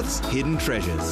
Star's Hidden Treasures.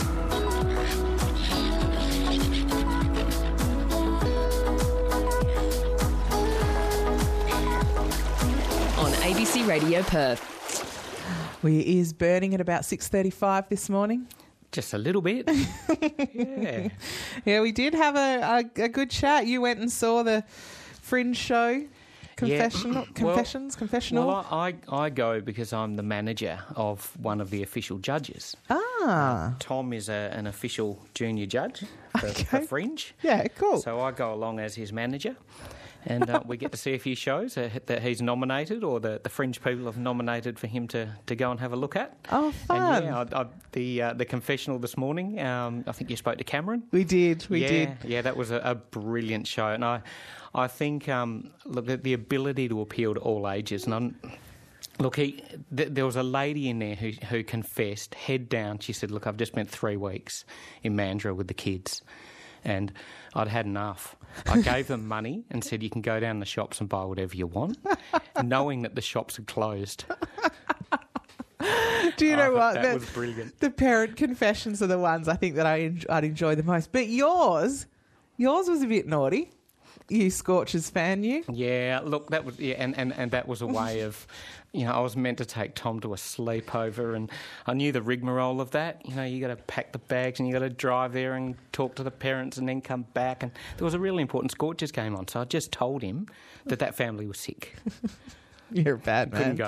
On ABC Radio Perth. We is burning at about 6:35 this morning. Just a little bit. Yeah. Yeah, we did have a good chat. You went and saw the Fringe show. Confessional. Well, I go because I'm the manager of one of the official judges. Tom is an official junior judge for Fringe. Yeah, cool. So I go along as his manager. And we get to see a few shows that he's nominated or the Fringe people have nominated for him to go and have a look at. Oh, fun. And the confessional this morning, I think you spoke to Cameron. We did. Yeah, that was a brilliant show. And I think, look, the ability to appeal to all ages. And there was a lady in there who confessed, head down. She said, look, I've just spent 3 weeks in Mandurah with the kids. And I'd had enough. I gave them money and said, you can go down the shops and buy whatever you want, knowing that the shops had closed. Do you know what? That was brilliant. The parent confessions are the ones I think that I'd enjoy the most. But yours was a bit naughty. You Scorchers fan, you? Yeah, look, that was and that was a way of, I was meant to take Tom to a sleepover, and I knew the rigmarole of that. You got to pack the bags and you got to drive there and talk to the parents and then come back. And there was a really important Scorchers game on, so I just told him that family was sick. You're a bad man. Couldn't go.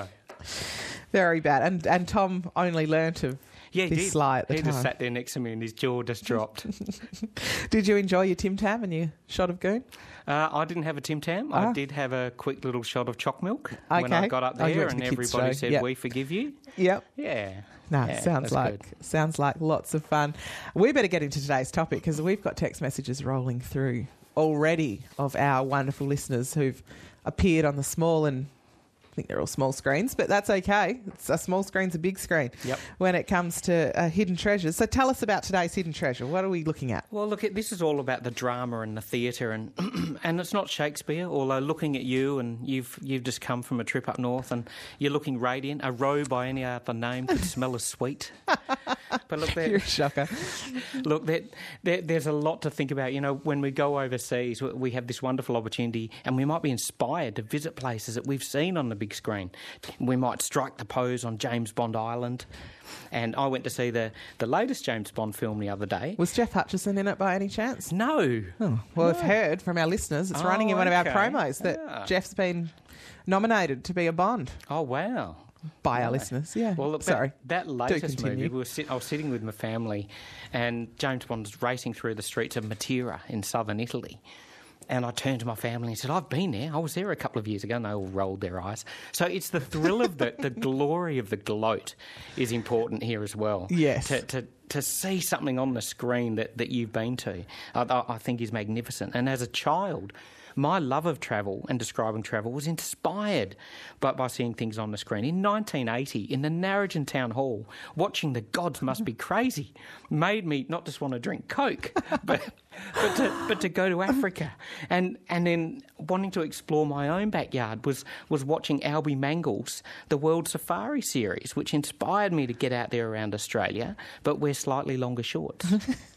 Very bad. And Tom only learnt of this sly at the time. He just sat there next to me and his jaw just dropped. Did you enjoy your Tim Tam and your shot of goon? I didn't have a Tim Tam. I did have a quick little shot of choc milk when I got up there, and everybody said, "We forgive you." Yep. Yeah. Sounds like lots of fun. We better get into today's topic because we've got text messages rolling through already of our wonderful listeners who've appeared on the small and I think they're all small screens, but that's okay. It's a small screen's a big screen when it comes to hidden treasures. So tell us about today's hidden treasure. What are we looking at? Well, look, this is all about the drama and the theatre, and and it's not Shakespeare, although looking at you, and you've just come from a trip up north and you're looking radiant. A roe by any other name could smell as sweet. But look, you're a shocker. Look, there's a lot to think about. When we go overseas, we have this wonderful opportunity and we might be inspired to visit places that we've seen on the big screen. We might strike the pose on James Bond Island. And I went to see the latest James Bond film the other day. Was Jeff Hutchison in it by any chance? No. Oh, well, I've heard from our listeners, it's running in one of our promos that Jeff's been nominated to be a Bond. Oh, wow. By our listeners, yeah. Well, look, sorry. That latest movie, I was sitting with my family and James Bond was racing through the streets of Matera in southern Italy. And I turned to my family and said, I've been there. I was there a couple of years ago. And they all rolled their eyes. So it's the thrill of the glory of the gloat is important here as well. Yes. To see something on the screen that you've been to, I think is magnificent. And as a child, my love of travel and describing travel was inspired by seeing things on the screen. In 1980, in the Narrogin Town Hall, watching The Gods Must Be Crazy made me not just want to drink Coke, but to go to Africa. And then wanting to explore my own backyard was watching Albie Mangle's The World Safari series, which inspired me to get out there around Australia, but wear slightly longer shorts.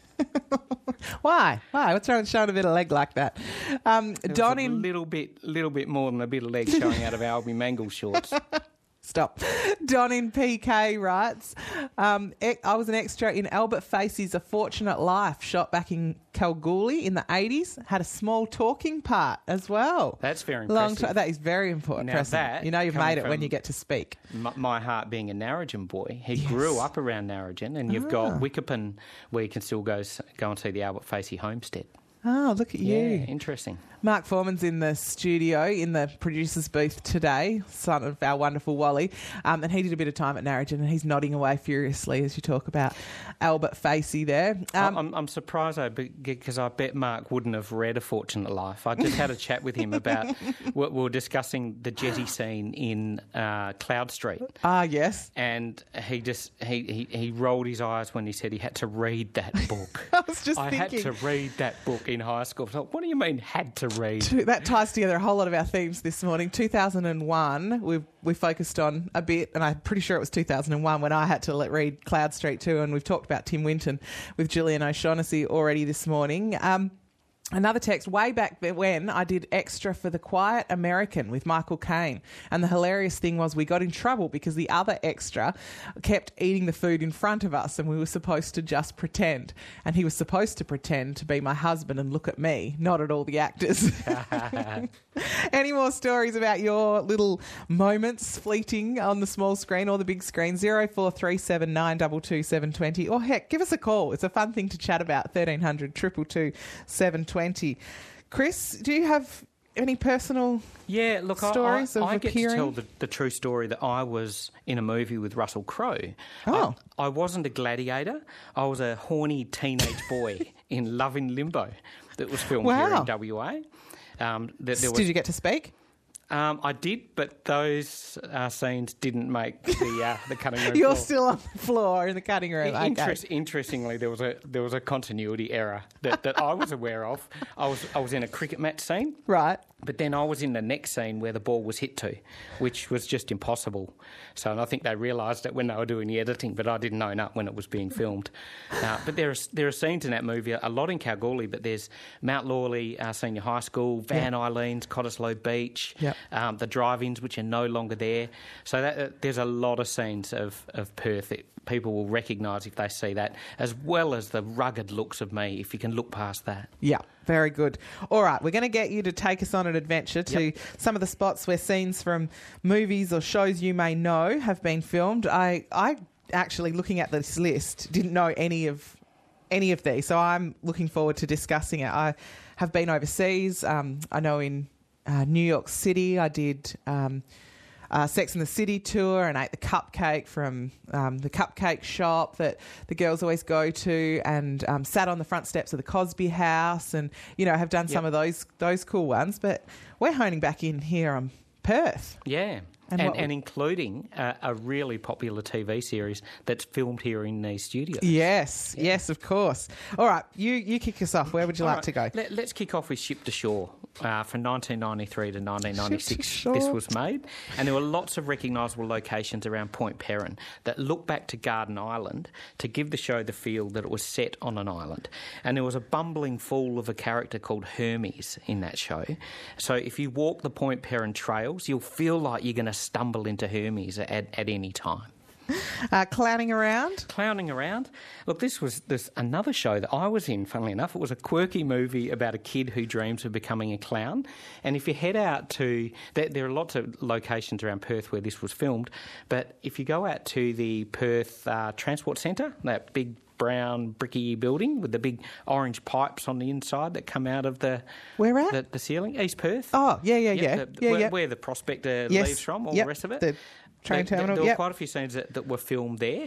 Why? What's wrong with showing a bit of leg like that? Don a little bit more than a bit of leg showing out of Albie Mangle's shorts. Stop. Don in PK writes, I was an extra in Albert Facey's A Fortunate Life, shot back in Kalgoorlie in the 80s. Had a small talking part as well. That's very impressive. That is very important. Now that, you've made it when you get to speak. My heart being a Narrogin boy. He grew up around Narrogin, and you've got Wickerpin where you can still go and see the Albert Facey homestead. Oh, look at you. Yeah, interesting. Mark Foreman's in the studio, in the producer's booth today, son of our wonderful Wally, and he did a bit of time at Narrogin, and he's nodding away furiously as you talk about Albert Facey there. I'm surprised, though, because I bet Mark wouldn't have read A Fortunate Life. I just had a chat with him about, we were discussing the jetty scene in Cloud Street. Ah, yes. And he rolled his eyes when he said he had to read that book. I was just thinking. I had to read that book. in high school. So what do you mean had to read? That ties together a whole lot of our themes this morning. 2001, we focused on a bit, and I'm pretty sure it was 2001 when I had to read Cloud Street 2, and we've talked about Tim Winton with Gillian O'Shaughnessy already this morning. Another text, way back when I did extra for The Quiet American with Michael Caine. And the hilarious thing was we got in trouble because the other extra kept eating the food in front of us and we were supposed to just pretend. And he was supposed to pretend to be my husband and look at me, not at all the actors. Any more stories about your little moments fleeting on the small screen or the big screen? 0437 922 720. Or heck, give us a call. It's a fun thing to chat about. 1300 222 720. Chris, do you have any personal stories of I appearing? get to tell the true story that I was in a movie with Russell Crowe. Oh. I wasn't a gladiator. I was a horny teenage boy in Love in Limbo that was filmed here in WA. Did you get to speak? I did, but those scenes didn't make the cutting room You're floor. still on the floor in the cutting room. Interestingly, there was a continuity error that I was aware of. I was in a cricket match scene. Right. But then I was in the next scene where the ball was hit to, which was just impossible. So I think they realised it when they were doing the editing, but I didn't own up when it was being filmed. But there are scenes in that movie, a lot in Kalgoorlie, but there's Mount Lawley Senior High School, Van Eileens, Cottesloe Beach, the drive-ins, which are no longer there. So there's a lot of scenes of Perth that people will recognise if they see that, as well as the rugged looks of me, if you can look past that. Yeah, very good. All right, we're going to get you to take us on an adventure to some of the spots where scenes from movies or shows you may know have been filmed. I actually, looking at this list, didn't know any of these, so I'm looking forward to discussing it. I have been overseas. I know in New York City I did Sex and the City tour and ate the cupcake from the cupcake shop that the girls always go to, and sat on the front steps of the Cosby House, and have done some of those cool ones. But we're honing back in here on Perth. Yeah. And including a really popular TV series that's filmed here in these studios. Yes, of course. All right, you kick us off. Where would you like to go? Let's kick off with Ship to Shore. From 1993 to 1996, this was made. And there were lots of recognisable locations around Point Perrin that look back to Garden Island to give the show the feel that it was set on an island. And there was a bumbling fool of a character called Hermes in that show. So if you walk the Point Perrin trails, you'll feel like you're going to stumble into Hermes at any time. Clowning around? Clowning around. Look, this another show that I was in, funnily enough. It was a quirky movie about a kid who dreams of becoming a clown. And if you head out to... There are lots of locations around Perth where this was filmed, but if you go out to the Perth Transport Centre, that big brown bricky building with the big orange pipes on the inside that come out of the... Where at? The ceiling. East Perth. Oh, yeah. Where the Prospector leaves from, all the rest of it. The train terminal. There were quite a few scenes that were filmed there.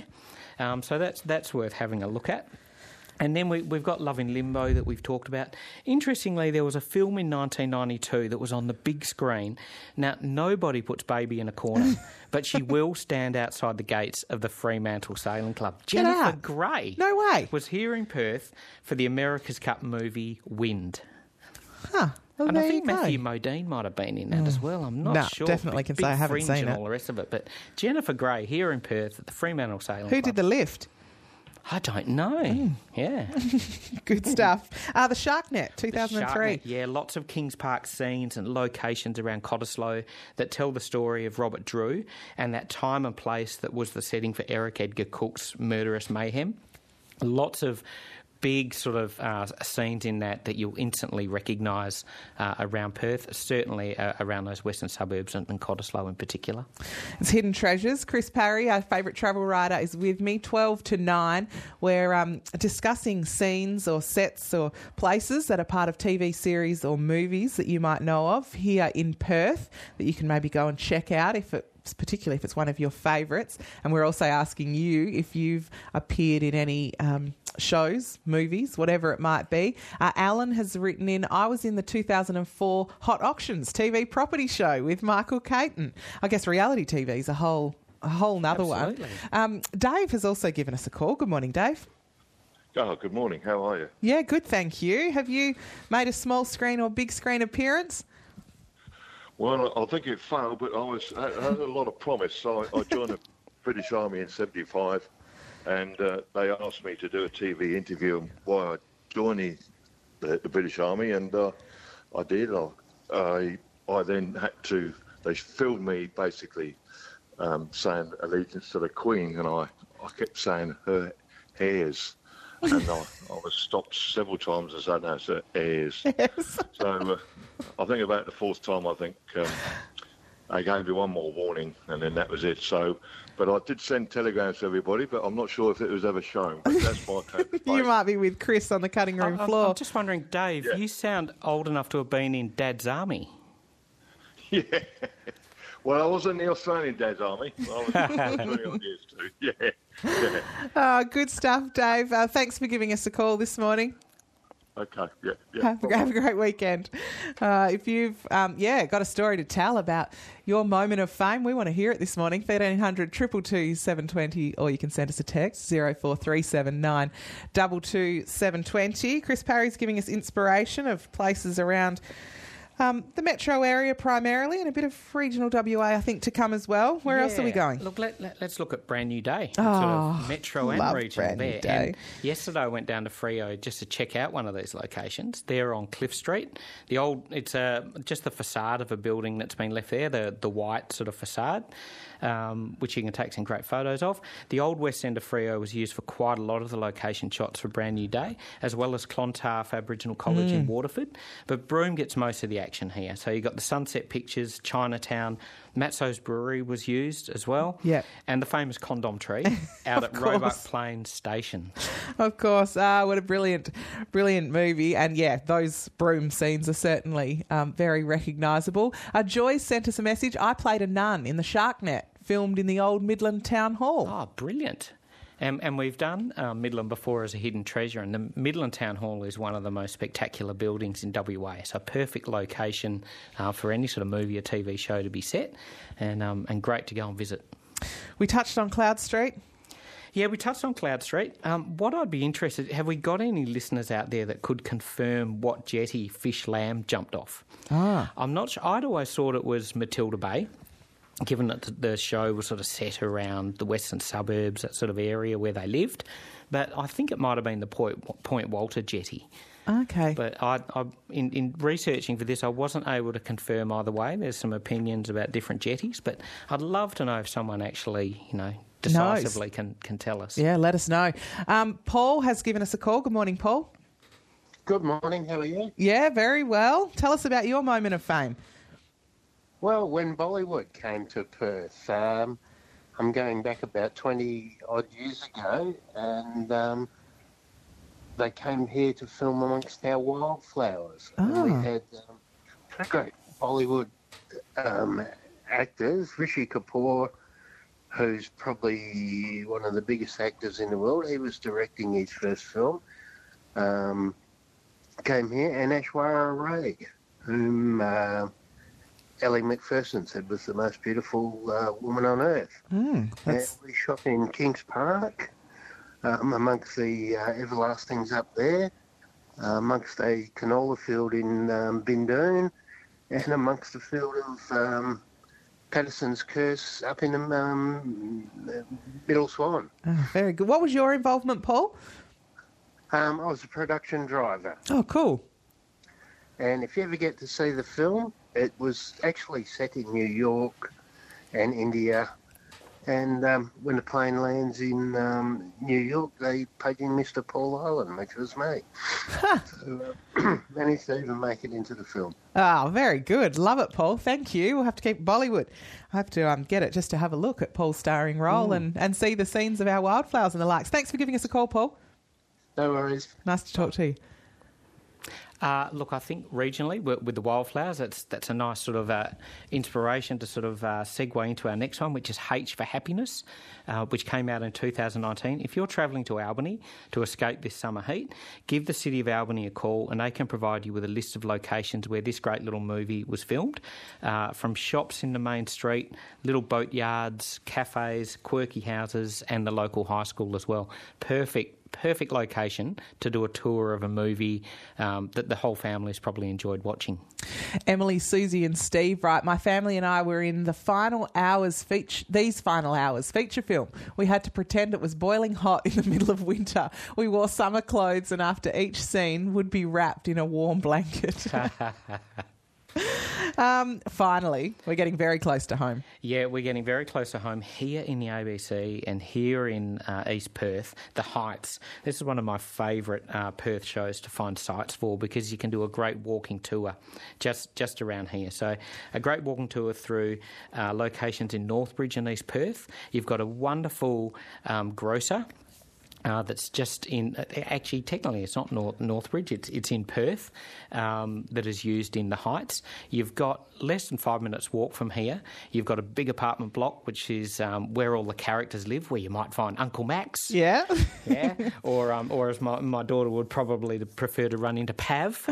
So that's worth having a look at. And then we've got Love in Limbo that we've talked about. Interestingly, there was a film in 1992 that was on the big screen. Now, nobody puts Baby in a corner, but she will stand outside the gates of the Fremantle Sailing Club. Jennifer Grey. No way. Was here in Perth for the America's Cup movie Wind. Huh. Well, and I think Matthew Modine might have been in that as well. I'm not sure. Definitely can say I haven't seen and it. All the rest of it. But Jennifer Grey here in Perth at the Fremantle Sailing Club. Who did the lift? I don't know. Yeah. Good stuff. The Shark Net, 2003. Yeah, lots of Kings Park scenes and locations around Cottesloe that tell the story of Robert Drew and that time and place that was the setting for Eric Edgar Cook's murderous mayhem. Lots of big sort of scenes in that you'll instantly recognise around Perth, certainly around those western suburbs and Cottesloe in particular. It's Hidden Treasures. Chris Parry, our favourite travel writer, is with me, 12 to 9. We're discussing scenes or sets or places that are part of TV series or movies that you might know of here in Perth that you can maybe go and check out particularly if it's one of your favourites. And we're also asking you if you've appeared in any shows, movies, whatever it might be. Alan has written in, I was in the 2004 Hot Auctions TV property show with Michael Caton. I guess reality TV is a whole nother one. Dave has also given us a call. Good morning, Dave. Oh, good morning. How are you? Yeah, good, thank you. Have you made a small screen or big screen appearance? Well, I think it failed, but I had a lot of promise. So I joined the British Army in '75, and they asked me to do a TV interview on why I joined the British Army, and I did. I then had to. They filmed me basically saying allegiance to the Queen, and I kept saying her heirs. And I was stopped several times and said, no, it's her heirs. Yes. So I think about the fourth time, I think they gave me one more warning, and then that was it. So, but I did send telegrams to everybody, but I'm not sure if it was ever shown. But that's my take. You might be with Chris on the cutting room floor. I'm just wondering, Dave, you sound old enough to have been in Dad's army. Yeah. Well, I was in the Australian Dad's Army. I was 20 odd years too. Yeah. Oh, good stuff, Dave. Thanks for giving us a call this morning. Okay, yeah. Have a great weekend. If you've, got a story to tell about your moment of fame, we want to hear it this morning. 1300 222 720, or you can send us a text 0437 222 720. Chris Parry's giving us inspiration of places around the metro area primarily, and a bit of regional WA, I think, to come as well. Where else are we going? Look, let's look at Brand New Day. Oh, sort of metro and love regional Brand New there. Day. And yesterday I went down to Freo just to check out one of these locations. They're on Cliff Street. It's just the facade of a building that's been left there, the white sort of facade, which you can take some great photos of. The old West End of Freo was used for quite a lot of the location shots for Brand New Day, as well as Clontarf Aboriginal College in Waterford. But Broome gets most of the action here. So you've got the Sunset Pictures, Chinatown, Matzo's Brewery was used as well. Yeah. And the famous condom tree out at Roebuck Plains Station. Of course. What a brilliant movie. And yeah, those Broome scenes are certainly very recognisable. Joy sent us a message. I played a nun in the Sharknet, filmed in the old Midland Town Hall. Oh, brilliant. And we've done Midland before as a hidden treasure, and the Midland Town Hall is one of the most spectacular buildings in WA. So a perfect location for any sort of movie or TV show to be set, and great to go and visit. We touched on Cloud Street. Yeah, we touched on Cloud Street. What I'd be interested, have we got any listeners out there that could confirm what jetty Fish Lamb jumped off? I'm not sure. I'd always thought it was Matilda Bay, given that the show was sort of set around the western suburbs, that sort of area where they lived. But I think it might have been the Point Walter jetty. Okay. But in researching for this, I wasn't able to confirm either way. There's some opinions about different jetties, but I'd love to know if someone actually, decisively can tell us. Yeah, let us know. Paul has given us a call. Good morning, Paul. Good morning, how are you? Yeah, very well. Tell us about your moment of fame. Well, when Bollywood came to Perth, I'm going back about 20-odd years ago, and they came here to film amongst our wildflowers. And we had great Bollywood actors. Rishi Kapoor, who's probably one of the biggest actors in the world, he was directing his first film, came here, and Aishwarya Rai, whom Ellie Macpherson said was the most beautiful woman on earth. And we shot in Kings Park, amongst the everlastings up there, amongst a canola field in Bindoon, and amongst the field of Patterson's Curse up in Middle Swan. Oh, very good. What was your involvement, Paul? I was a production driver. Oh, cool. And if you ever get to see the film, it was actually set in New York and India. And when the plane lands in New York, they paid in Mr. Paul Island, which was me. So managed to even make it into the film. Oh, very good. Love it, Paul. Thank you. We'll have to keep Bollywood. I have to get it just to have a look at Paul's starring role and see the scenes of our wildflowers and the likes. Thanks for giving us a call, Paul. No worries. Nice to talk to you. Look, I think regionally with the wildflowers, that's a nice sort of inspiration to sort of segue into our next one, which is H for Happiness, which came out in 2019. If you're travelling to Albany to escape this summer heat, give the City of Albany a call and they can provide you with a list of locations where this great little movie was filmed, from shops in the main street, little boat yards, cafes, quirky houses and the local high school as well. Perfect perfect location to do a tour of a movie that the whole family's probably enjoyed watching. Emily, Susie and Steve write, my family and I were in the final hours feature film. We had to pretend it was boiling hot in the middle of winter. We wore summer clothes and after each scene would be wrapped in a warm blanket. Finally, we're getting very close to home. Yeah, we're getting very close to home here in the ABC and here in East Perth, the Heights. This is one of my favourite Perth shows to find sites for because you can do a great walking tour just around here. So a great walking tour through locations in Northbridge and East Perth. You've got a wonderful grocer. That's just in, actually technically it's not Northbridge, it's in Perth, that is used in the Heights. You've got less than 5 minutes walk from here. You've got a big apartment block, which is where all the characters live, where you might find Uncle Max. Yeah. Yeah. Or as my daughter would probably prefer to run into Pav.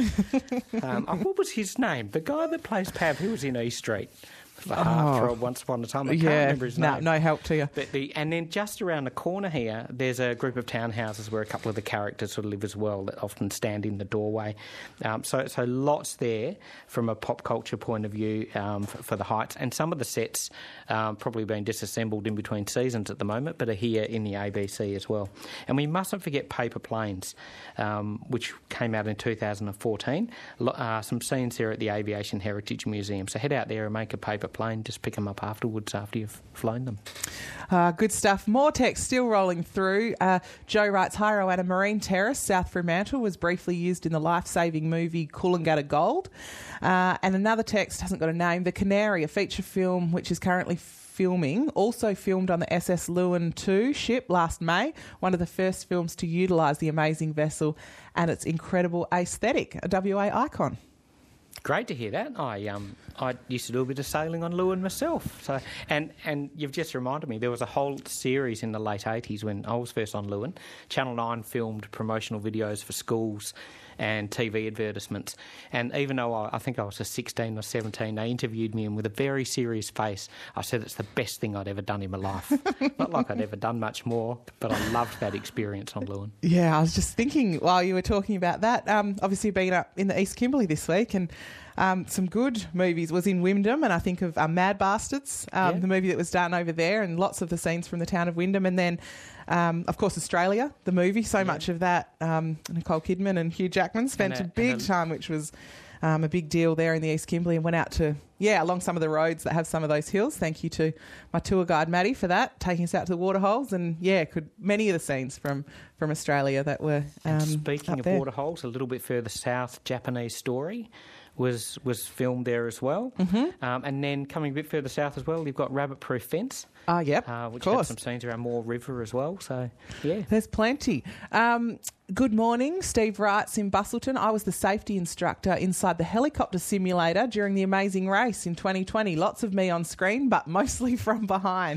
What was his name? The guy that plays Pav, who was in East Street. The heartthrob once upon a time. I can't remember his name. No help to you. And then just around the corner here, there's a group of townhouses where a couple of the characters sort of live as well that often stand in the doorway. So lots there from a pop culture point of view for the Heights. And some of the sets probably being disassembled in between seasons at the moment, but are here in the ABC as well. And we mustn't forget Paper Planes, which came out in 2014. Some scenes there at the Aviation Heritage Museum. So head out there and make a paper plane, just pick them up afterwards after you've flown them. Good stuff. More text still rolling through. Joe writes, hi Roanna, Marine Terrace, South Fremantle was briefly used in the life-saving movie Coolangatta Gold. And another text hasn't got a name. The Canary, a feature film which is currently filming, also filmed on the SS Lewin II ship last May, one of the first films to utilise the amazing vessel and its incredible aesthetic, a WA icon. Great to hear that. I used to do a bit of sailing on Lewin myself. So, and you've just reminded me, there was a whole series in the late 80s when I was first on Lewin. Channel 9 filmed promotional videos for schools and TV advertisements. And even though I think I was 16 or 17, they interviewed me, and with a very serious face, I said it's the best thing I'd ever done in my life. Not like I'd ever done much more, but I loved that experience on Lewin. Yeah, I was just thinking while you were talking about that, obviously being up in the East Kimberley this week, and some good movies was in Wyndham, and I think of Mad Bastards, the movie that was done over there, and lots of the scenes from the town of Wyndham. And then, of course, Australia, the movie, so much of that, Nicole Kidman and Hugh Jackman spent a big time, which was a big deal there in the East Kimberley, and went out to, along some of the roads that have some of those hills. Thank you to my tour guide, Maddie, for that, taking us out to the waterholes, and, many of the scenes from Australia that were speaking of waterholes, a little bit further south, Japanese Story was filmed there as well. Mm-hmm. And then coming a bit further south as well, you've got Rabbit Proof Fence. Which had some scenes around Moore River as well. So, yeah. There's plenty. Good morning. Steve writes in Bustleton, I was the safety instructor inside the helicopter simulator during the Amazing Race in 2020. Lots of me on screen, but mostly from behind.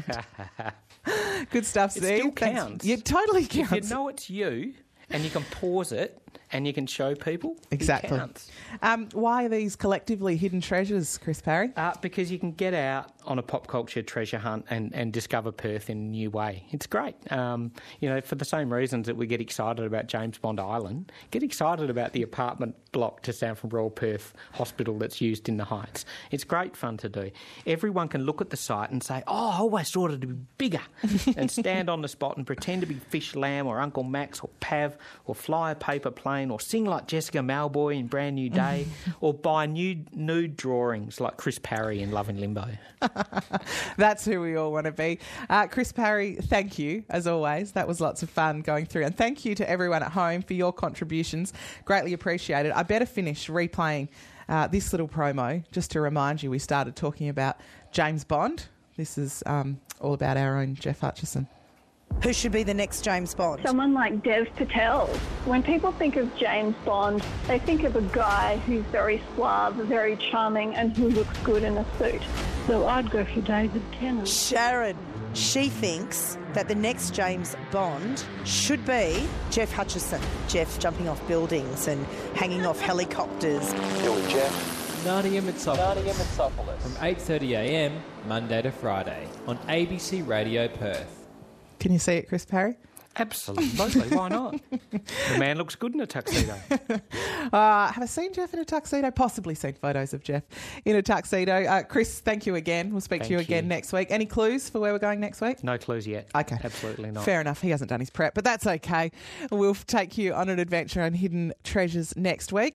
Good stuff, Steve. It still counts. It totally counts. If you know it's you and you can pause it, and you can show people. Exactly. It counts. Why are these collectively hidden treasures, Chris Parry? Because you can get out on a pop culture treasure hunt and discover Perth in a new way. It's great. For the same reasons that we get excited about James Bond Island, get excited about the apartment block just down from Royal Perth Hospital that's used in the Heights. It's great fun to do. Everyone can look at the site and say, oh, I always thought it would be bigger, and stand on the spot and pretend to be Fish Lamb or Uncle Max or Pav, or fly a paper plane, or sing like Jessica Malboy in Brand New Day, or buy nude drawings like Chris Parry in Love in Limbo. That's who we all want to be. Chris Parry, thank you, as always. That was lots of fun going through. And thank you to everyone at home for your contributions. Greatly appreciated. I better finish replaying this little promo just to remind you we started talking about James Bond. This is all about our own Jeff Hutchison. Who should be the next James Bond? Someone like Dev Patel. When people think of James Bond, they think of a guy who's very suave, very charming, and who looks good in a suit. So I'd go for David Tennant. Sharon. She thinks that the next James Bond should be Jeff Hutchison. Jeff jumping off buildings and hanging off helicopters. Here with Jeff. Nadia Mitsopoulos. From 8:30am, Monday to Friday, on ABC Radio Perth. Can you see it, Chris Parry? Absolutely, why not? The man looks good in a tuxedo. Have I seen Jeff in a tuxedo? Possibly seen photos of Jeff in a tuxedo. Chris, thank you again. We'll speak to you again next week. Any clues for where we're going next week? No clues yet. Okay. Absolutely not. Fair enough. He hasn't done his prep, but that's okay. We'll take you on an adventure on hidden treasures next week.